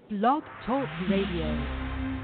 Blog Talk Radio.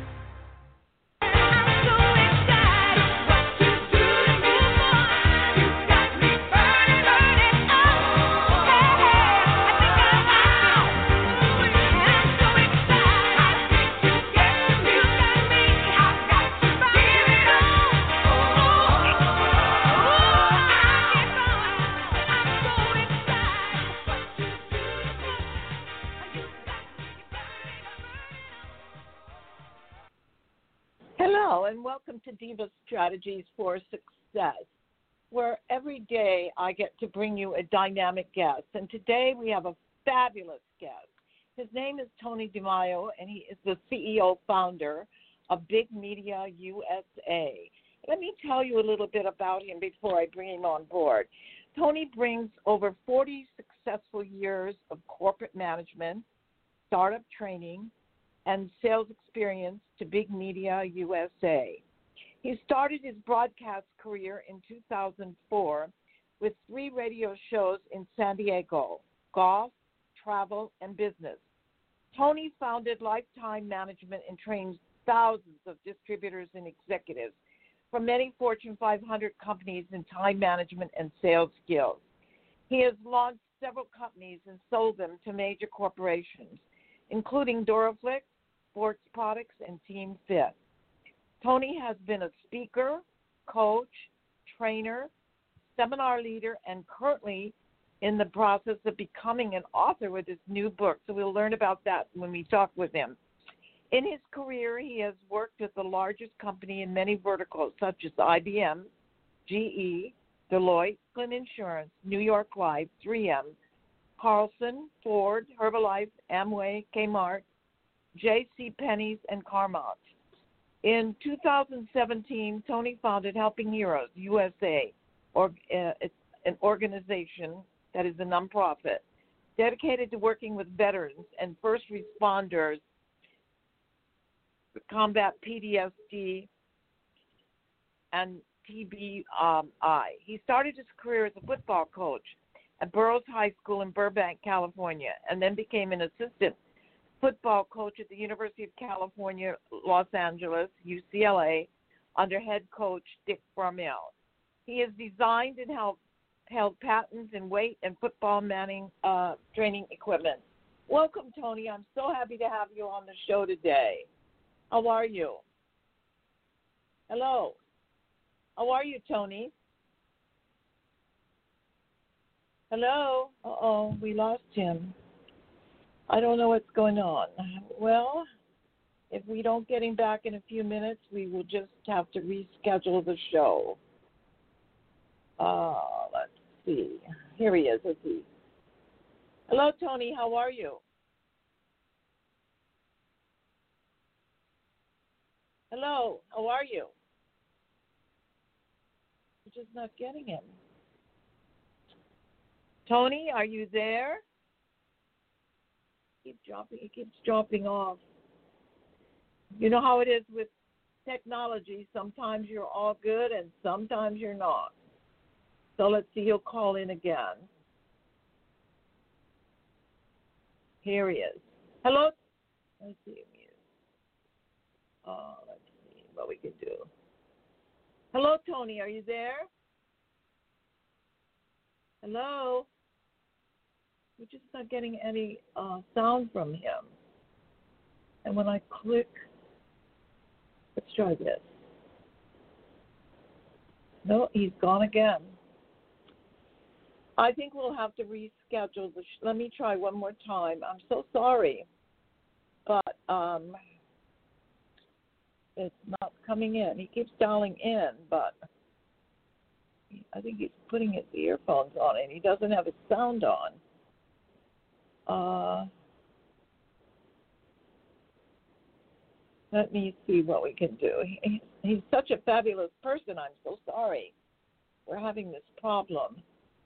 Hello, and welcome to Diva Strategies for Success, where every day I get to bring you a dynamic guest. And today we have a fabulous guest. His name is Tony DeMaio, and he is the CEO founder of Big Media USA. Let me tell you a little bit about him before I bring him on board. Tony brings over 40 successful years of corporate management, startup training, and sales experience to Big Media USA. He started his broadcast career in 2004 with 3 radio shows in San Diego: golf, travel, and business. Tony founded Lifetime Management and trains thousands of distributors and executives from many Fortune 500 companies in time management and sales skills. He has launched several companies and sold them to major corporations, including Doraflix, Sports Products, and Team Fit. Tony has been a speaker, coach, trainer, seminar leader, and currently in the process of becoming an author with his new book. So we'll learn about that when we talk with him. In his career, he has worked with the largest company in many verticals, such as IBM, GE, Deloitte, Flynn Insurance, New York Life, 3M, Carlson, Ford, Herbalife, Amway, Kmart, J.C. Penney's, and Carmont. In 2017, Tony founded Helping Heroes USA, it's an organization that is a nonprofit dedicated to working with veterans and first responders to combat PTSD and TBI. He started his career as a football coach at Burroughs High School in Burbank, California, and then became an assistant football coach at the University of California, Los Angeles, UCLA, under head coach Dick Farmell. He has designed and held patents in weight and football training equipment. Welcome, Tony. I'm so happy to have you on the show today. How are you? Hello. How are you, Tony? Hello. Uh-oh, we lost him. I don't know what's going on. Well, if we don't get him back in a few minutes, we will just have to reschedule the show. Let's see. Here he is. Let's see. Hello, Tony. How are you? Hello. How are you? We're just not getting him. Tony, are you there? He keeps dropping off. You know how it is with technology. Sometimes you're all good and sometimes you're not. So let's see, he'll call in again. Here he is. Hello? Let's see him here. Let's see what we can do. Hello, Tony, are you there? Hello? We're just not getting any sound from him. And when I click, let's try this. No, he's gone again. I think we'll have to reschedule let me try one more time. I'm so sorry, but it's not coming in. He keeps dialing in, but I think he's putting his earphones on and he doesn't have his sound on. Let me see what we can do. He's such a fabulous person. I'm so sorry we're having this problem.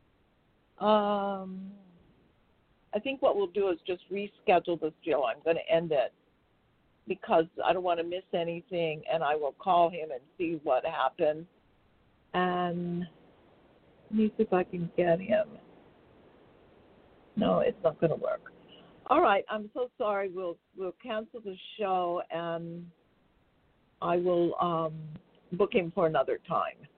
I think what we'll do is just reschedule this show. I'm going to end it because I don't want to miss anything, and I will call him and see what happened. And let me see if I can get him. No, it's not going to work. All right. I'm so sorry. We'll cancel the show, and I will book him for another time.